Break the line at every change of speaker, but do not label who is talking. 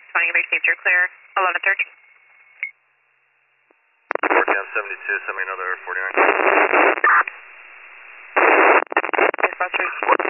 20 received, you're clear. 11:30.
Working on 72, send me another 49.
Dispatch